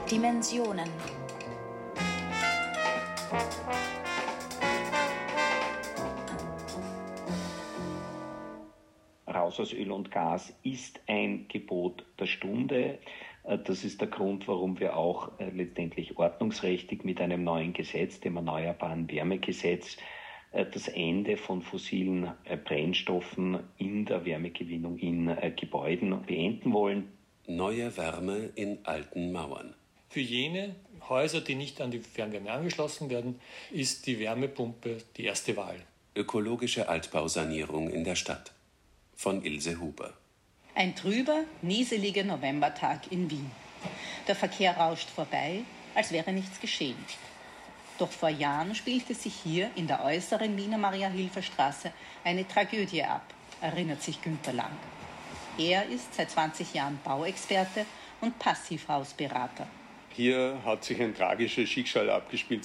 Dimensionen. Raus aus Öl und Gas ist ein Gebot der Stunde. Das ist der Grund, warum wir auch letztendlich ordnungsrechtlich mit einem neuen Gesetz, dem Erneuerbaren Wärmegesetz, das Ende von fossilen Brennstoffen in der Wärmegewinnung in Gebäuden beenden wollen. Neue Wärme in alten Mauern. Für jene Häuser, die nicht an die Fernwärme angeschlossen werden, ist die Wärmepumpe die erste Wahl. Ökologische Altbausanierung in der Stadt. Von Ilse Huber. Ein trüber, nieseliger Novembertag in Wien. Der Verkehr rauscht vorbei, als wäre nichts geschehen. Doch vor Jahren spielte sich hier in der äußeren Wiener Maria-Hilfer-Straße eine Tragödie ab, erinnert sich Günter Lang. Er ist seit 20 Jahren Bauexperte und Passivhausberater. Hier hat sich ein tragisches Schicksal abgespielt.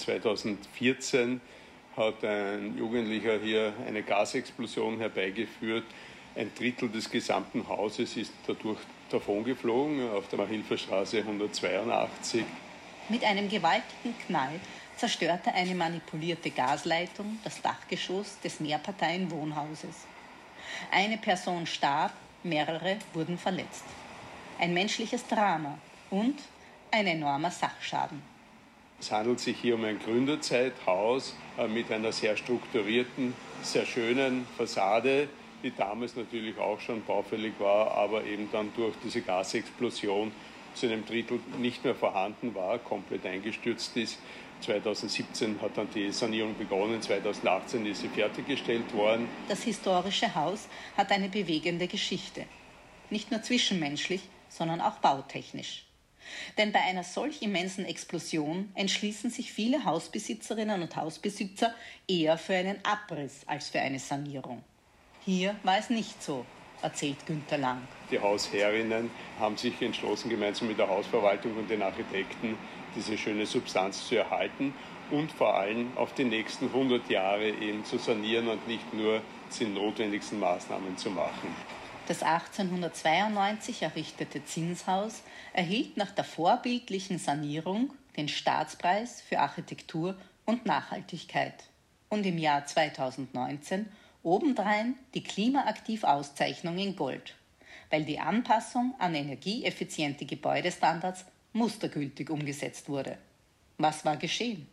2014 hat ein Jugendlicher hier eine Gasexplosion herbeigeführt. Ein Drittel des gesamten Hauses ist dadurch davongeflogen auf der Maria-Hilfer-Straße 182. Mit einem gewaltigen Knall zerstörte eine manipulierte Gasleitung das Dachgeschoss des Mehrparteien-Wohnhauses. Eine Person starb, mehrere wurden verletzt. Ein menschliches Drama und ein enormer Sachschaden. Es handelt sich hier um ein Gründerzeithaus mit einer sehr strukturierten, sehr schönen Fassade, die damals natürlich auch schon baufällig war, aber eben dann durch diese Gasexplosion zu einem Drittel nicht mehr vorhanden war, komplett eingestürzt ist. 2017 hat dann die Sanierung begonnen, 2018 ist sie fertiggestellt worden. Das historische Haus hat eine bewegende Geschichte. Nicht nur zwischenmenschlich, sondern auch bautechnisch. Denn bei einer solch immensen Explosion entschließen sich viele Hausbesitzerinnen und Hausbesitzer eher für einen Abriss als für eine Sanierung. Hier war es nicht so, erzählt Günter Lang. Die Hausherrinnen haben sich entschlossen, gemeinsam mit der Hausverwaltung und den Architekten diese schöne Substanz zu erhalten und vor allem auf die nächsten 100 Jahre eben zu sanieren und nicht nur die notwendigsten Maßnahmen zu machen. Das 1892 errichtete Zinshaus erhielt nach der vorbildlichen Sanierung den Staatspreis für Architektur und Nachhaltigkeit und im Jahr 2019 obendrein die Klimaaktiv-Auszeichnung in Gold, weil die Anpassung an energieeffiziente Gebäudestandards mustergültig umgesetzt wurde. Was war geschehen?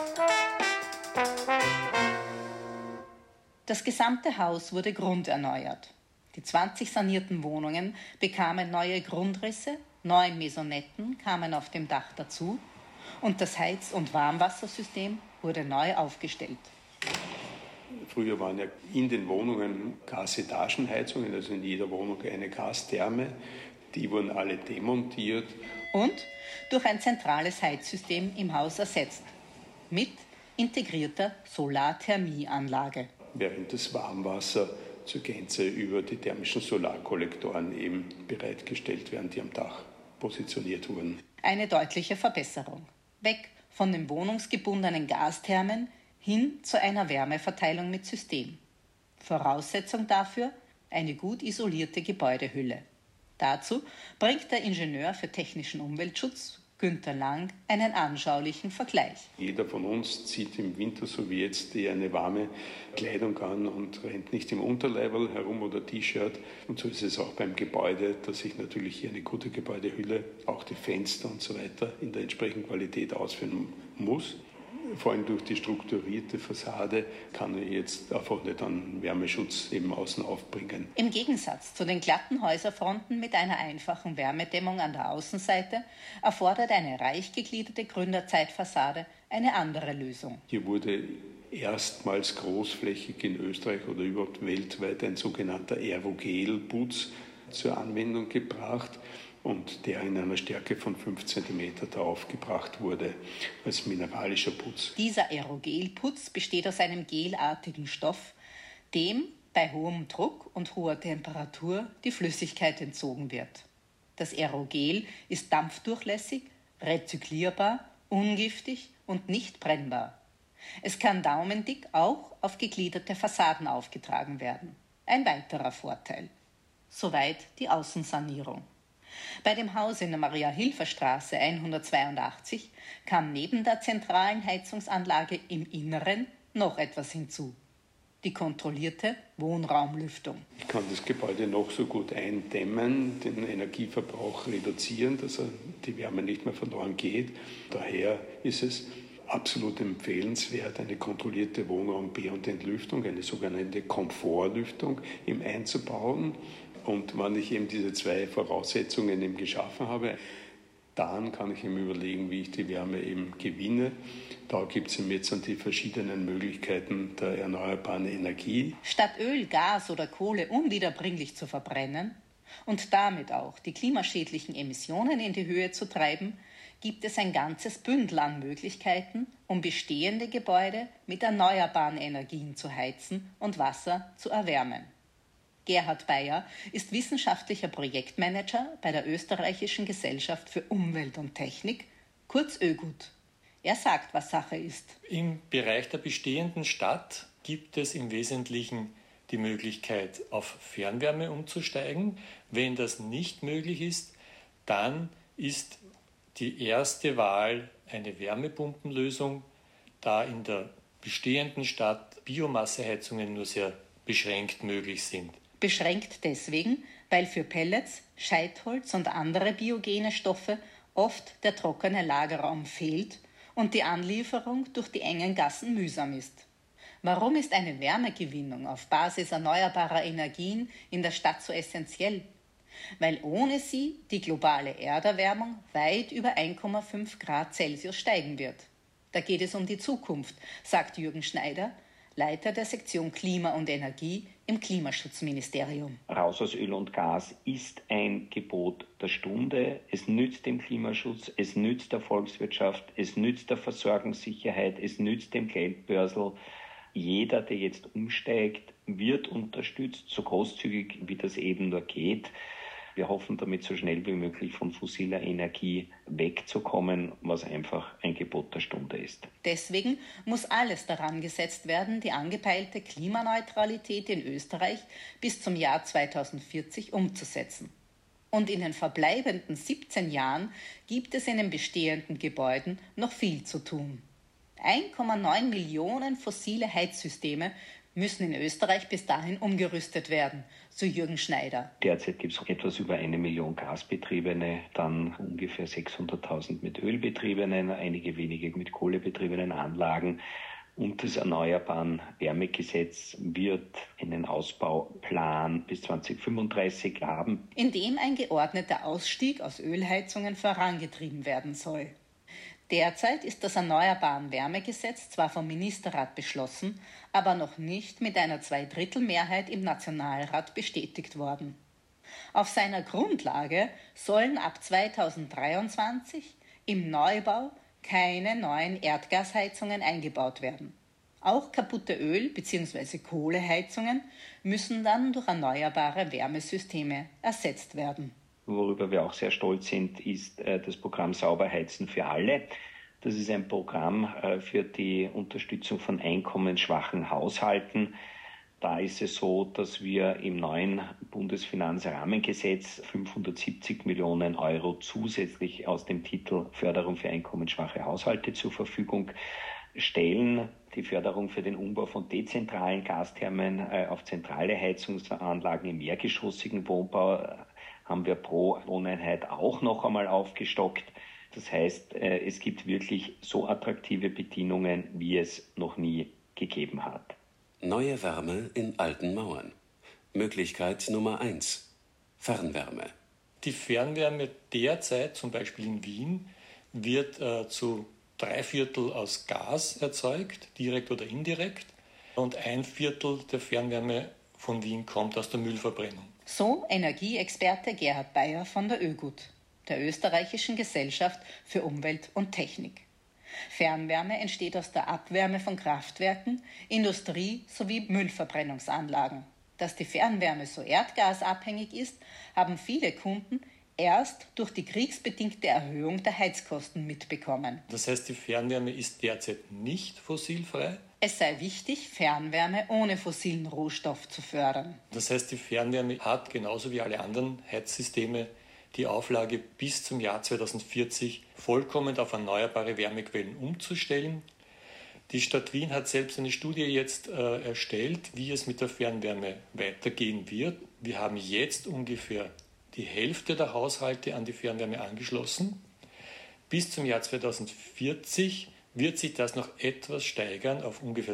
Das gesamte Haus wurde grunderneuert. Die 20 sanierten Wohnungen bekamen neue Grundrisse, 9 Maisonetten kamen auf dem Dach dazu und das Heiz- und Warmwassersystem wurde neu aufgestellt. Früher waren ja in den Wohnungen Gasetagenheizungen, also in jeder Wohnung eine Gastherme. Die wurden alle demontiert. Und durch ein zentrales Heizsystem im Haus ersetzt. Mit integrierter Solarthermieanlage. Während das Warmwasser zur Gänze über die thermischen Solarkollektoren eben bereitgestellt werden, die am Dach positioniert wurden. Eine deutliche Verbesserung. Weg von den wohnungsgebundenen Gasthermen hin zu einer Wärmeverteilung mit System. Voraussetzung dafür eine gut isolierte Gebäudehülle. Dazu bringt der Ingenieur für technischen Umweltschutz, Günter Lang, einen anschaulichen Vergleich. Jeder von uns zieht im Winter, so wie jetzt, eine warme Kleidung an und rennt nicht im Unterleiberl herum oder T-Shirt. Und so ist es auch beim Gebäude, dass ich natürlich hier eine gute Gebäudehülle, auch die Fenster und so weiter, in der entsprechenden Qualität ausführen muss. Vor allem durch die strukturierte Fassade kann ich jetzt einfach nicht einen Wärmeschutz eben außen aufbringen. Im Gegensatz zu den glatten Häuserfronten mit einer einfachen Wärmedämmung an der Außenseite erfordert eine reich gegliederte Gründerzeitfassade eine andere Lösung. Hier wurde erstmals großflächig in Österreich oder überhaupt weltweit ein sogenannter Aerogel-Putz zur Anwendung gebracht und der in einer Stärke von 5 cm aufgebracht wurde als mineralischer Putz. Dieser Aerogelputz besteht aus einem gelartigen Stoff, dem bei hohem Druck und hoher Temperatur die Flüssigkeit entzogen wird. Das Aerogel ist dampfdurchlässig, rezyklierbar, ungiftig und nicht brennbar. Es kann daumendick auch auf gegliederte Fassaden aufgetragen werden. Ein weiterer Vorteil. Soweit die Außensanierung. Bei dem Haus in der Maria-Hilfer-Straße 182 kam neben der zentralen Heizungsanlage im Inneren noch etwas hinzu: die kontrollierte Wohnraumlüftung. Ich kann das Gebäude noch so gut eindämmen, den Energieverbrauch reduzieren, dass die Wärme nicht mehr verloren geht. Daher ist es absolut empfehlenswert, eine kontrollierte Wohnraum- und Entlüftung, eine sogenannte Komfortlüftung einzubauen. Und wenn ich eben diese zwei Voraussetzungen eben geschaffen habe, dann kann ich eben überlegen, wie ich die Wärme eben gewinne. Da gibt es eben jetzt die verschiedenen Möglichkeiten der erneuerbaren Energie. Statt Öl, Gas oder Kohle unwiederbringlich zu verbrennen und damit auch die klimaschädlichen Emissionen in die Höhe zu treiben, gibt es ein ganzes Bündel an Möglichkeiten, um bestehende Gebäude mit erneuerbaren Energien zu heizen und Wasser zu erwärmen. Gerhard Beyer ist wissenschaftlicher Projektmanager bei der Österreichischen Gesellschaft für Umwelt und Technik, kurz ÖGUT. Er sagt, was Sache ist. Im Bereich der bestehenden Stadt gibt es im Wesentlichen die Möglichkeit, auf Fernwärme umzusteigen. Wenn das nicht möglich ist, dann ist die erste Wahl eine Wärmepumpenlösung, da in der bestehenden Stadt Biomasseheizungen nur sehr beschränkt möglich sind. Beschränkt deswegen, weil für Pellets, Scheitholz und andere biogene Stoffe oft der trockene Lagerraum fehlt und die Anlieferung durch die engen Gassen mühsam ist. Warum ist eine Wärmegewinnung auf Basis erneuerbarer Energien in der Stadt so essentiell? Weil ohne sie die globale Erderwärmung weit über 1,5 Grad Celsius steigen wird. Da geht es um die Zukunft, sagt Jürgen Schneider, Leiter der Sektion Klima und Energie im Klimaschutzministerium. Raus aus Öl und Gas ist ein Gebot der Stunde. Es nützt dem Klimaschutz, es nützt der Volkswirtschaft, es nützt der Versorgungssicherheit, es nützt dem Geldbörsel. Jeder, der jetzt umsteigt, wird unterstützt, so großzügig wie das eben nur geht. Wir hoffen damit so schnell wie möglich von fossiler Energie wegzukommen, was einfach ein Gebot der Stunde ist. Deswegen muss alles daran gesetzt werden, die angepeilte Klimaneutralität in Österreich bis zum Jahr 2040 umzusetzen. Und in den verbleibenden 17 Jahren gibt es in den bestehenden Gebäuden noch viel zu tun. 1,9 Millionen fossile Heizsysteme müssen in Österreich bis dahin umgerüstet werden, so Jürgen Schneider. Derzeit gibt es etwas über 1 Million Gasbetriebene, dann ungefähr 600.000 mit Ölbetriebenen, einige wenige mit Kohlebetriebenen Anlagen. Und das Erneuerbaren Wärmegesetz wird einen Ausbauplan bis 2035 haben, in dem ein geordneter Ausstieg aus Ölheizungen vorangetrieben werden soll. Derzeit ist das Erneuerbaren Wärmegesetz zwar vom Ministerrat beschlossen, aber noch nicht mit einer Zweidrittelmehrheit im Nationalrat bestätigt worden. Auf seiner Grundlage sollen ab 2023 im Neubau keine neuen Erdgasheizungen eingebaut werden. Auch kaputte Öl- bzw. Kohleheizungen müssen dann durch erneuerbare Wärmesysteme ersetzt werden. Worüber wir auch sehr stolz sind, ist das Programm Sauber heizen für alle. Das ist ein Programm für die Unterstützung von einkommensschwachen Haushalten. Da ist es so, dass wir im neuen Bundesfinanzrahmengesetz 570 Millionen Euro zusätzlich aus dem Titel Förderung für einkommensschwache Haushalte zur Verfügung stellen. Die Förderung für den Umbau von dezentralen Gasthermen auf zentrale Heizungsanlagen im mehrgeschossigen Wohnbau haben wir pro Wohneinheit auch noch einmal aufgestockt. Das heißt, es gibt wirklich so attraktive Bedingungen, wie es noch nie gegeben hat. Neue Wärme in alten Mauern. Möglichkeit Nummer 1. Fernwärme. Die Fernwärme derzeit, zum Beispiel in Wien, wird zu 3/4 aus Gas erzeugt, direkt oder indirekt. Und 1/4 der Fernwärme von Wien kommt aus der Müllverbrennung. So Energieexperte Gerhard Beyer von der ÖGUT, der Österreichischen Gesellschaft für Umwelt und Technik. Fernwärme entsteht aus der Abwärme von Kraftwerken, Industrie sowie Müllverbrennungsanlagen. Dass die Fernwärme so erdgasabhängig ist, haben viele Kunden erst durch die kriegsbedingte Erhöhung der Heizkosten mitbekommen. Das heißt, die Fernwärme ist derzeit nicht fossilfrei. Es sei wichtig, Fernwärme ohne fossilen Rohstoff zu fördern. Das heißt, die Fernwärme hat genauso wie alle anderen Heizsysteme die Auflage bis zum Jahr 2040 vollkommen auf erneuerbare Wärmequellen umzustellen. Die Stadt Wien hat selbst eine Studie jetzt erstellt, wie es mit der Fernwärme weitergehen wird. Wir haben jetzt ungefähr die Hälfte der Haushalte an die Fernwärme angeschlossen. Bis zum Jahr 2040 wird sich das noch etwas steigern auf ungefähr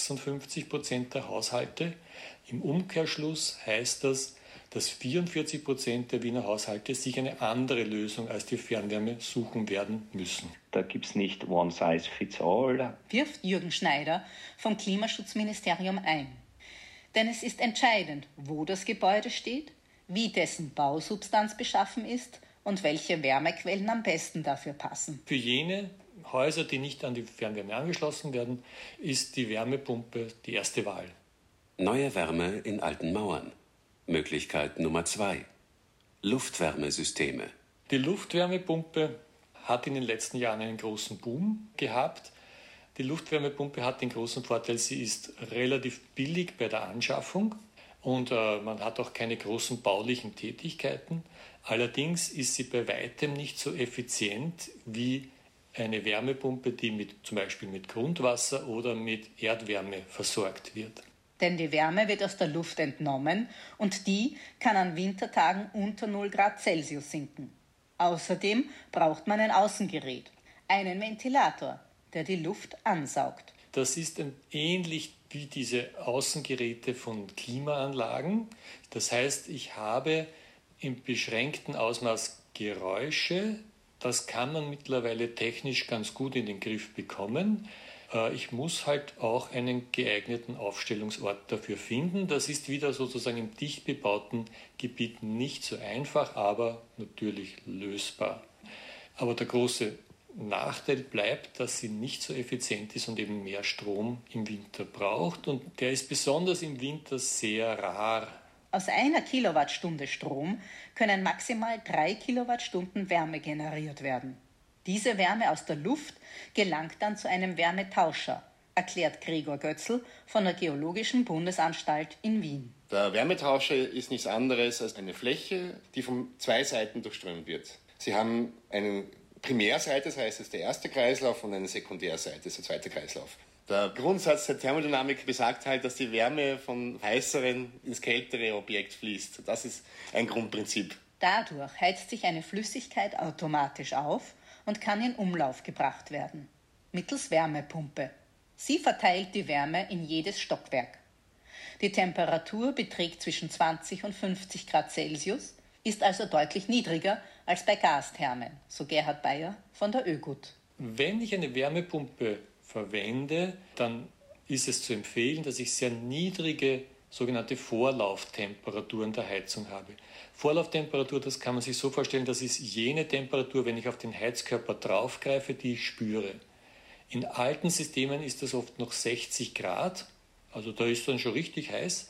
56% der Haushalte. Im Umkehrschluss heißt das, dass 44% der Wiener Haushalte sich eine andere Lösung als die Fernwärme suchen werden müssen. Da gibt es nicht one size fits all. Wirft Jürgen Schneider vom Klimaschutzministerium ein. Denn es ist entscheidend, wo das Gebäude steht, wie dessen Bausubstanz beschaffen ist und welche Wärmequellen am besten dafür passen. Für jene Häuser, die nicht an die Fernwärme angeschlossen werden, ist die Wärmepumpe die erste Wahl. Neue Wärme in alten Mauern. Möglichkeit Nummer 2. Luftwärmesysteme. Die Luftwärmepumpe hat in den letzten Jahren einen großen Boom gehabt. Die Luftwärmepumpe hat den großen Vorteil, sie ist relativ billig bei der Anschaffung und man hat auch keine großen baulichen Tätigkeiten. Allerdings ist sie bei weitem nicht so effizient wie eine Wärmepumpe, die zum Beispiel mit Grundwasser oder mit Erdwärme versorgt wird. Denn die Wärme wird aus der Luft entnommen und die kann an Wintertagen unter 0 Grad Celsius sinken. Außerdem braucht man ein Außengerät, einen Ventilator, der die Luft ansaugt. Das ist ähnlich wie diese Außengeräte von Klimaanlagen. Das heißt, ich habe im beschränkten Ausmaß Geräusche. Das kann man mittlerweile technisch ganz gut in den Griff bekommen. Ich muss halt auch einen geeigneten Aufstellungsort dafür finden. Das ist wieder sozusagen im dicht bebauten Gebiet nicht so einfach, aber natürlich lösbar. Aber der große Nachteil bleibt, dass sie nicht so effizient ist und eben mehr Strom im Winter braucht. Und der ist besonders im Winter sehr rar. Aus einer Kilowattstunde Strom können maximal 3 Kilowattstunden Wärme generiert werden. Diese Wärme aus der Luft gelangt dann zu einem Wärmetauscher, erklärt Gregor Götzl von der Geologischen Bundesanstalt in Wien. Der Wärmetauscher ist nichts anderes als eine Fläche, die von 2 Seiten durchströmt wird. Sie haben eine Primärseite, das heißt, das ist der erste Kreislauf, und eine Sekundärseite, das ist der zweite Kreislauf. Der Grundsatz der Thermodynamik besagt halt, dass die Wärme vom heißeren ins kältere Objekt fließt. Das ist ein Grundprinzip. Dadurch heizt sich eine Flüssigkeit automatisch auf und kann in Umlauf gebracht werden, mittels Wärmepumpe. Sie verteilt die Wärme in jedes Stockwerk. Die Temperatur beträgt zwischen 20 und 50 Grad Celsius, ist also deutlich niedriger als bei Gasthermen, so Gerhard Bayer von der ÖGUT. Wenn ich eine Wärmepumpe verwende, dann ist es zu empfehlen, dass ich sehr niedrige sogenannte Vorlauftemperaturen der Heizung habe. Vorlauftemperatur, das kann man sich so vorstellen, das ist jene Temperatur, wenn ich auf den Heizkörper draufgreife, die ich spüre. In alten Systemen ist das oft noch 60 Grad, also da ist dann schon richtig heiß.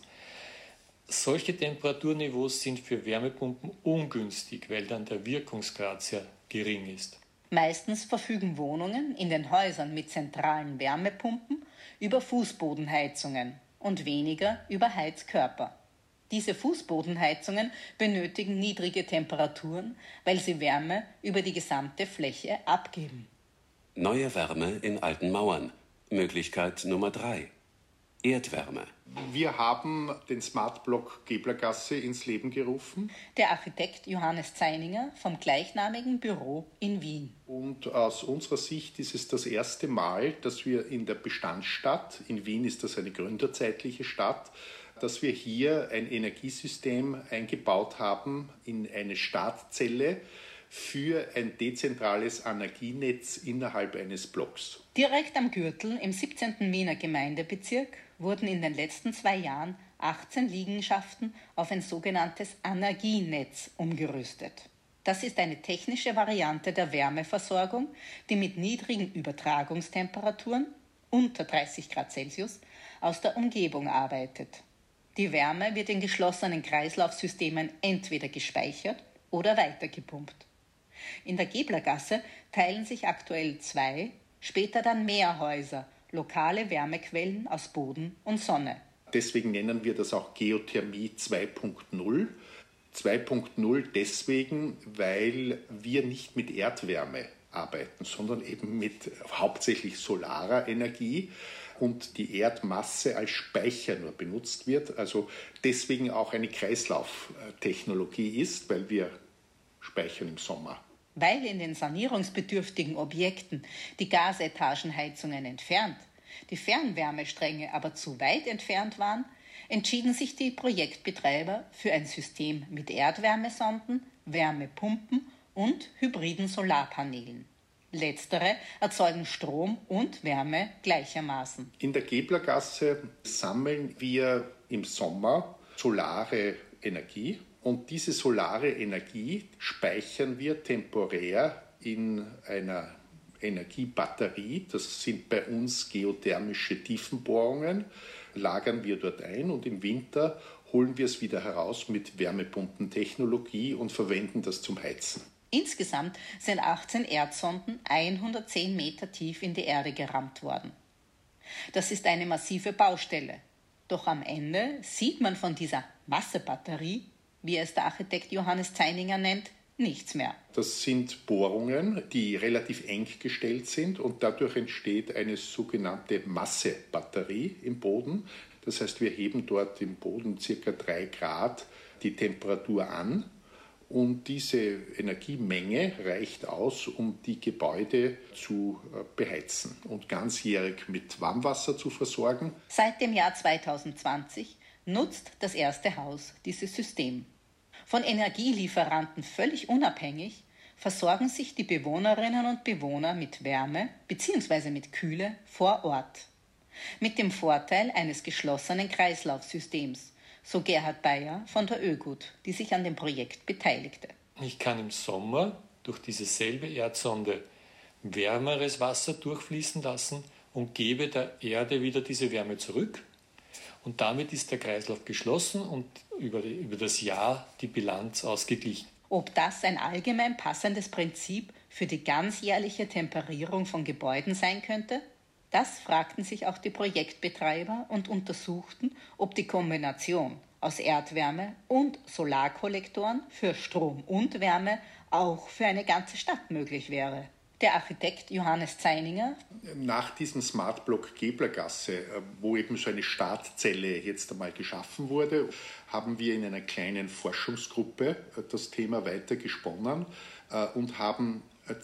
Solche Temperaturniveaus sind für Wärmepumpen ungünstig, weil dann der Wirkungsgrad sehr gering ist. Meistens verfügen Wohnungen in den Häusern mit zentralen Wärmepumpen über Fußbodenheizungen und weniger über Heizkörper. Diese Fußbodenheizungen benötigen niedrige Temperaturen, weil sie Wärme über die gesamte Fläche abgeben. Neue Wärme in alten Mauern. Möglichkeit Nummer 3. Erdwärme. Wir haben den Smart Block Geblergasse ins Leben gerufen. Der Architekt Johannes Zeininger vom gleichnamigen Büro in Wien. Und aus unserer Sicht ist es das erste Mal, dass wir in der Bestandsstadt, in Wien ist das eine gründerzeitliche Stadt, dass wir hier ein Energiesystem eingebaut haben in eine Startzelle für ein dezentrales Energienetz innerhalb eines Blocks. Direkt am Gürtel im 17. Wiener Gemeindebezirk wurden in den letzten 2 Jahren 18 Liegenschaften auf ein sogenanntes Energienetz umgerüstet. Das ist eine technische Variante der Wärmeversorgung, die mit niedrigen Übertragungstemperaturen, unter 30 Grad Celsius, aus der Umgebung arbeitet. Die Wärme wird in geschlossenen Kreislaufsystemen entweder gespeichert oder weitergepumpt. In der Geblergasse teilen sich aktuell 2, später dann mehr Häuser, lokale Wärmequellen aus Boden und Sonne. Deswegen nennen wir das auch Geothermie 2.0. 2.0 deswegen, weil wir nicht mit Erdwärme arbeiten, sondern eben mit hauptsächlich solarer Energie und die Erdmasse als Speicher nur benutzt wird. Also deswegen auch eine Kreislauftechnologie ist, weil wir speichern im Sommer. Weil in den sanierungsbedürftigen Objekten die Gasetagenheizungen entfernt, die Fernwärmestränge aber zu weit entfernt waren, entschieden sich die Projektbetreiber für ein System mit Erdwärmesonden, Wärmepumpen und hybriden Solarpanelen. Letztere erzeugen Strom und Wärme gleichermaßen. In der Geblergasse sammeln wir im Sommer solare Energie und diese solare Energie speichern wir temporär in einer Energiebatterie. Das sind bei uns geothermische Tiefenbohrungen, lagern wir dort ein und im Winter holen wir es wieder heraus mit Wärmepumpentechnologie und verwenden das zum Heizen. Insgesamt sind 18 Erdsonden 110 Meter tief in die Erde gerammt worden. Das ist eine massive Baustelle. Doch am Ende sieht man von dieser Massebatterie, wie es der Architekt Johannes Zeininger nennt, nichts mehr. Das sind Bohrungen, die relativ eng gestellt sind und dadurch entsteht eine sogenannte Massebatterie im Boden. Das heißt, wir heben dort im Boden ca. 3 Grad die Temperatur an. Und diese Energiemenge reicht aus, um die Gebäude zu beheizen und ganzjährig mit Warmwasser zu versorgen. Seit dem Jahr 2020 nutzt das erste Haus dieses System. Von Energielieferanten völlig unabhängig versorgen sich die Bewohnerinnen und Bewohner mit Wärme bzw. mit Kühle vor Ort. Mit dem Vorteil eines geschlossenen Kreislaufsystems. So Gerhard Bayer von der ÖGUT, die sich an dem Projekt beteiligte. Ich kann im Sommer durch diese selbe Erdsonde wärmeres Wasser durchfließen lassen und gebe der Erde wieder diese Wärme zurück. Und damit ist der Kreislauf geschlossen und über das Jahr die Bilanz ausgeglichen. Ob das ein allgemein passendes Prinzip für die ganzjährliche Temperierung von Gebäuden sein könnte? Das fragten sich auch die Projektbetreiber und untersuchten, ob die Kombination aus Erdwärme und Solarkollektoren für Strom und Wärme auch für eine ganze Stadt möglich wäre. Der Architekt Johannes Zeininger. Nach diesem Smartblock Geblergasse, wo eben so eine Startzelle jetzt einmal geschaffen wurde, haben wir in einer kleinen Forschungsgruppe das Thema weiter gesponnen und haben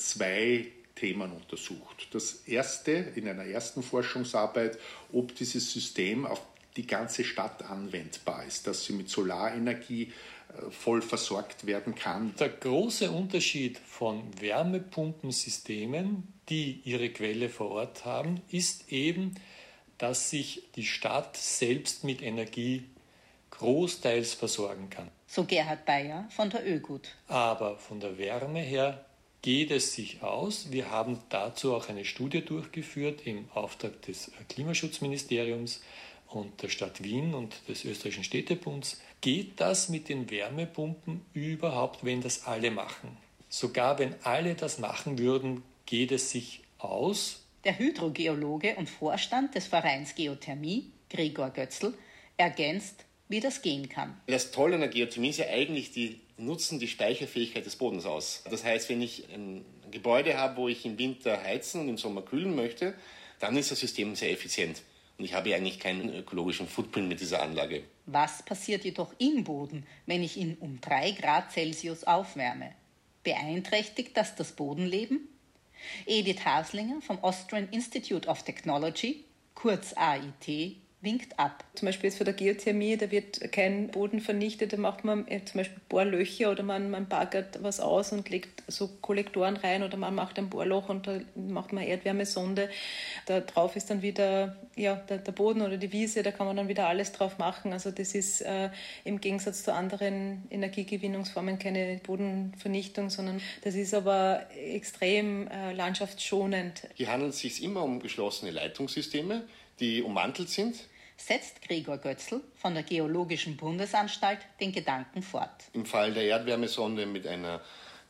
2 Themen untersucht. Das erste, in einer ersten Forschungsarbeit, ob dieses System auf die ganze Stadt anwendbar ist, dass sie mit Solarenergie voll versorgt werden kann. Der große Unterschied von Wärmepumpensystemen, die ihre Quelle vor Ort haben, ist eben, dass sich die Stadt selbst mit Energie großteils versorgen kann. So Gerhard Bayer von der ÖGUT. Aber von der Wärme her geht es sich aus. Wir haben dazu auch eine Studie durchgeführt im Auftrag des Klimaschutzministeriums und der Stadt Wien und des Österreichischen Städtebunds. Geht das mit den Wärmepumpen überhaupt, wenn das alle machen? Sogar wenn alle das machen würden, geht es sich aus? Der Hydrogeologe und Vorstand des Vereins Geothermie, Gregor Götzl, ergänzt, wie das gehen kann. Das Tolle an der Geothermie ist ja eigentlich, die nutzen die Speicherfähigkeit des Bodens aus. Das heißt, wenn ich ein Gebäude habe, wo ich im Winter heizen und im Sommer kühlen möchte, dann ist das System sehr effizient. Und ich habe ja eigentlich keinen ökologischen Footprint mit dieser Anlage. Was passiert jedoch im Boden, wenn ich ihn um 3 Grad Celsius aufwärme? Beeinträchtigt das Bodenleben? Edith Haslinger vom Austrian Institute of Technology, kurz AIT, winkt ab. Zum Beispiel jetzt für der Geothermie, da wird kein Boden vernichtet, da macht man zum Beispiel Bohrlöcher oder man baggert was aus und legt so Kollektoren rein oder man macht ein Bohrloch und da macht man Erdwärmesonde. Da drauf ist dann wieder der Boden oder die Wiese, da kann man dann wieder alles drauf machen. Also das ist im Gegensatz zu anderen Energiegewinnungsformen keine Bodenvernichtung, sondern das ist aber extrem landschaftsschonend. Hier handelt es sich immer um geschlossene Leitungssysteme, die ummantelt sind. Setzt Gregor Götzl von der Geologischen Bundesanstalt den Gedanken fort. Im Fall der Erdwärmesonde mit einer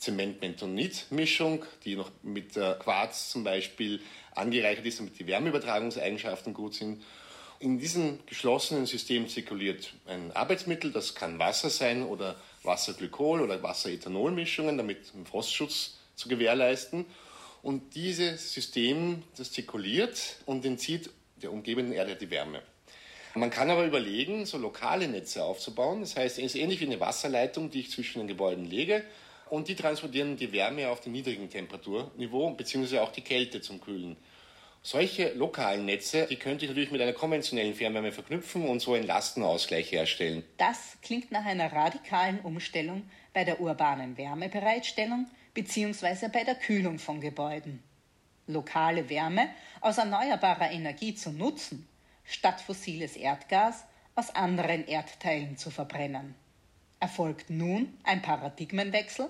Zement-Bentonit-Mischung, die noch mit Quarz zum Beispiel angereichert ist, damit die Wärmeübertragungseigenschaften gut sind. In diesem geschlossenen System zirkuliert ein Arbeitsmittel, das kann Wasser sein oder Wasserglykol- oder Wasserethanolmischungen, damit einen Frostschutz zu gewährleisten. Und dieses System, das zirkuliert und entzieht der umgebenden Erde die Wärme. Man kann aber überlegen, so lokale Netze aufzubauen. Das heißt, es ist ähnlich wie eine Wasserleitung, die ich zwischen den Gebäuden lege. Und die transportieren die Wärme auf dem niedrigen Temperaturniveau, beziehungsweise auch die Kälte zum Kühlen. Solche lokalen Netze, die könnte ich natürlich mit einer konventionellen Fernwärme verknüpfen und so einen Lastenausgleich herstellen. Das klingt nach einer radikalen Umstellung bei der urbanen Wärmebereitstellung bzw. bei der Kühlung von Gebäuden. Lokale Wärme aus erneuerbarer Energie zu nutzen, statt fossiles Erdgas aus anderen Erdteilen zu verbrennen. Erfolgt nun ein Paradigmenwechsel?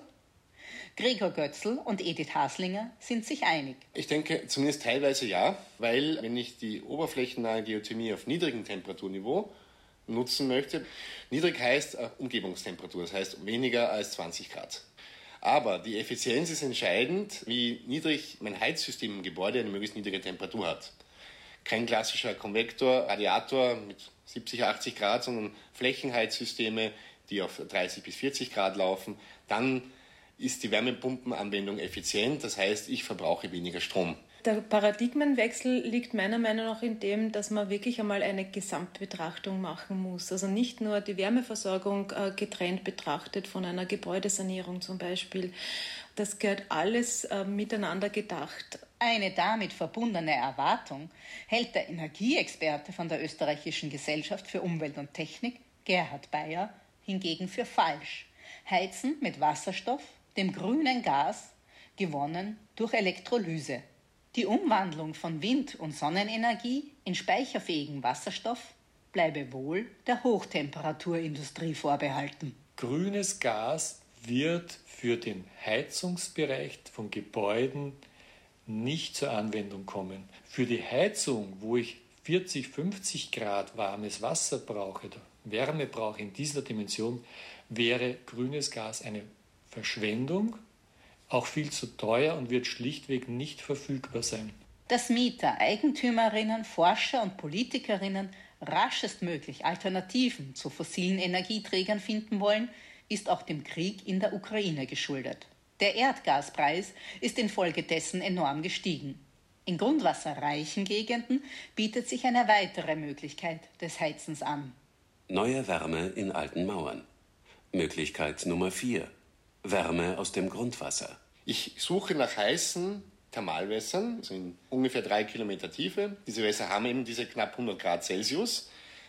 Gregor Götzl und Edith Haslinger sind sich einig. Ich denke zumindest teilweise ja, weil wenn ich die oberflächennahe Geothermie auf niedrigem Temperaturniveau nutzen möchte, niedrig heißt Umgebungstemperatur, das heißt weniger als 20 Grad. Aber die Effizienz ist entscheidend, wie niedrig mein Heizsystem im Gebäude eine möglichst niedrige Temperatur hat. Kein klassischer Konvektor, Radiator mit 70, 80 Grad, sondern Flächenheizsysteme, die auf 30 bis 40 Grad laufen. Dann ist die Wärmepumpenanwendung effizient, das heißt, ich verbrauche weniger Strom. Der Paradigmenwechsel liegt meiner Meinung nach in dem, dass man wirklich einmal eine Gesamtbetrachtung machen muss. Also nicht nur die Wärmeversorgung getrennt betrachtet von einer Gebäudesanierung zum Beispiel. Das gehört alles miteinander gedacht. Eine damit verbundene Erwartung hält der Energieexperte von der Österreichischen Gesellschaft für Umwelt und Technik, Gerhard Bayer, hingegen für falsch. Heizen mit Wasserstoff, dem grünen Gas, gewonnen durch Elektrolyse. Die Umwandlung von Wind- und Sonnenenergie in speicherfähigen Wasserstoff bleibe wohl der Hochtemperaturindustrie vorbehalten. Grünes Gas wird für den Heizungsbereich von Gebäuden nicht zur Anwendung kommen. Für die Heizung, wo ich 40, 50 Grad warmes Wasser brauche, oder Wärme brauche in dieser Dimension, wäre grünes Gas eine Verschwendung, auch viel zu teuer und wird schlichtweg nicht verfügbar sein. Dass Mieter, Eigentümerinnen, Forscher und Politikerinnen raschestmöglich Alternativen zu fossilen Energieträgern finden wollen, ist auch dem Krieg in der Ukraine geschuldet. Der Erdgaspreis ist infolgedessen enorm gestiegen. In grundwasserreichen Gegenden bietet sich eine weitere Möglichkeit des Heizens an. Neue Wärme in alten Mauern. Möglichkeit Nummer 4. Wärme aus dem Grundwasser. Ich suche nach heißen Thermalwässern, also in ungefähr 3 Kilometer Tiefe. Diese Wässer haben eben diese knapp 100 Grad Celsius.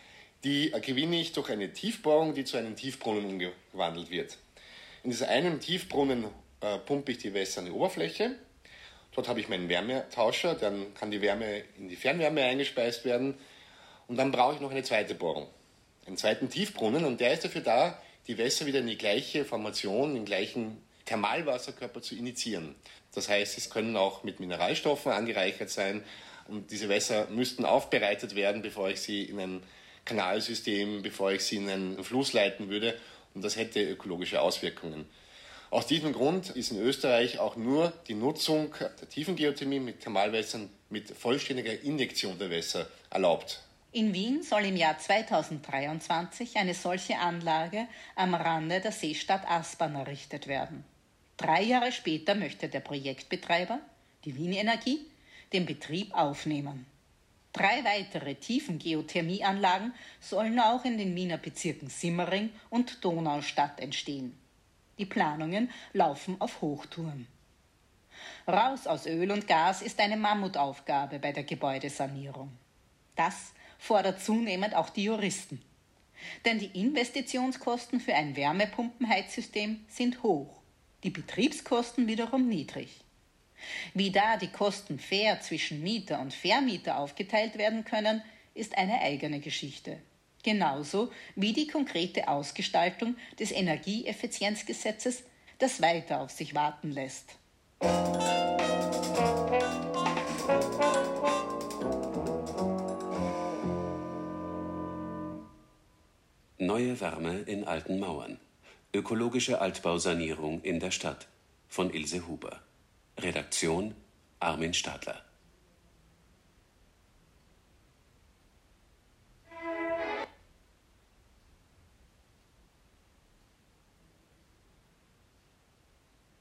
Die gewinne ich durch eine Tiefbohrung, die zu einem Tiefbrunnen umgewandelt wird. In diesem einen Tiefbrunnen pumpe ich die Wässer an die Oberfläche. Dort habe ich meinen Wärmetauscher, dann kann die Wärme in die Fernwärme eingespeist werden. Und dann brauche ich noch eine zweite Bohrung, einen zweiten Tiefbrunnen. Und der ist dafür da, die Wässer wieder in die gleiche Formation, in den gleichen Thermalwasserkörper zu initiieren. Das heißt, es können auch mit Mineralstoffen angereichert sein. Und diese Wässer müssten aufbereitet werden, bevor ich sie in ein Kanalsystem, bevor ich sie in einen Fluss leiten würde. Und das hätte ökologische Auswirkungen. Aus diesem Grund ist in Österreich auch nur die Nutzung der Tiefengeothermie mit Thermalwässern mit vollständiger Injektion der Wässer erlaubt. In Wien soll im Jahr 2023 eine solche Anlage am Rande der Seestadt Aspern errichtet werden. 3 Jahre später möchte der Projektbetreiber, die Wien Energie, den Betrieb aufnehmen. 3 weitere Tiefengeothermieanlagen sollen auch in den Wiener Bezirken Simmering und Donaustadt entstehen. Die Planungen laufen auf Hochtouren. Raus aus Öl und Gas ist eine Mammutaufgabe bei der Gebäudesanierung. Das fordert zunehmend auch die Juristen. Denn die Investitionskosten für ein Wärmepumpenheizsystem sind hoch, die Betriebskosten wiederum niedrig. Wie da die Kosten fair zwischen Mieter und Vermieter aufgeteilt werden können, ist eine eigene Geschichte. Genauso wie die konkrete Ausgestaltung des Energieeffizienzgesetzes, das weiter auf sich warten lässt. Neue Wärme in alten Mauern. Ökologische Altbausanierung in der Stadt von Ilse Huber. Redaktion Armin Stadler.